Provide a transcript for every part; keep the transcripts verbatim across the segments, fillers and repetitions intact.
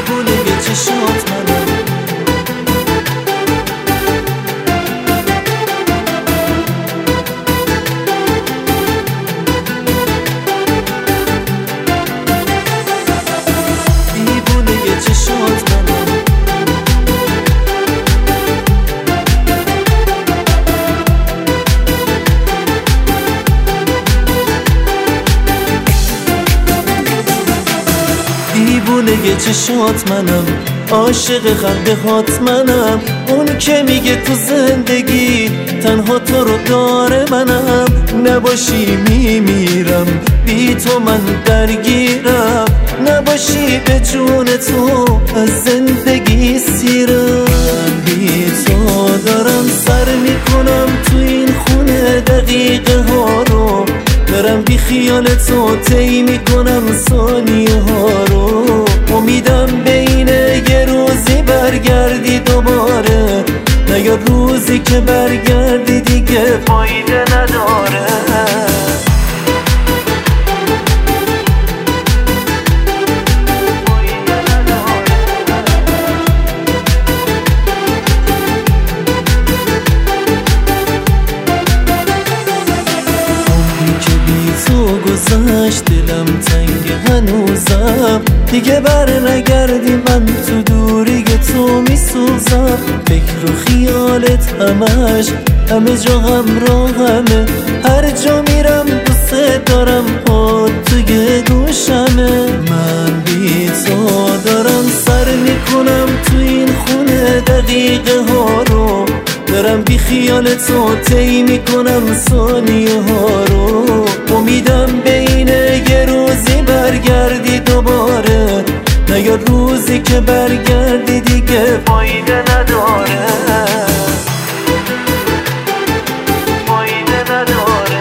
دیوونه چشات منم. دیوونه چشات منم. دیوونه چشات منم، عاشق خنده هات منم، اون که میگه تو زندگی تنها تو رو داره منم. نباشی میمیرم، بی تو من درگیرم، نباشی به جون تو از زندگی سیرم. بی تو دارم سر میکنم تو این خونه دقیقه ها رو، دارم بی خیال تو طی میکنم ثانیه ها رو. امیدم بینه یه روزی برگردی دوباره، نه یا روزی که برگردی دیگه فایده نداره. گذشت دلم تنگ هنوزم، دیگه بر نگردی من تو دوری تو میسوزم. فکر و خیالت همش همه جا همراهمه، هر جا میرم دوست دارم پاد توی گوشمه. من بی تو دارم سر میکنم تو این خونه دقیقه ها رو، دارم بی خیال تو طی میکنم ثانیه ها رو. امیدم بینه یه روزی برگردی دوباره، نه یا روزی که برگردی دیگه فایده نداره. فایده نداره.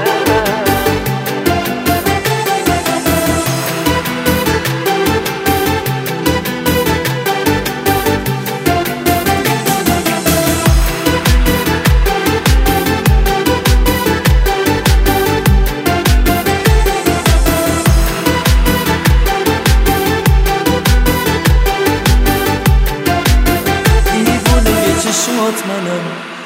چشات منم.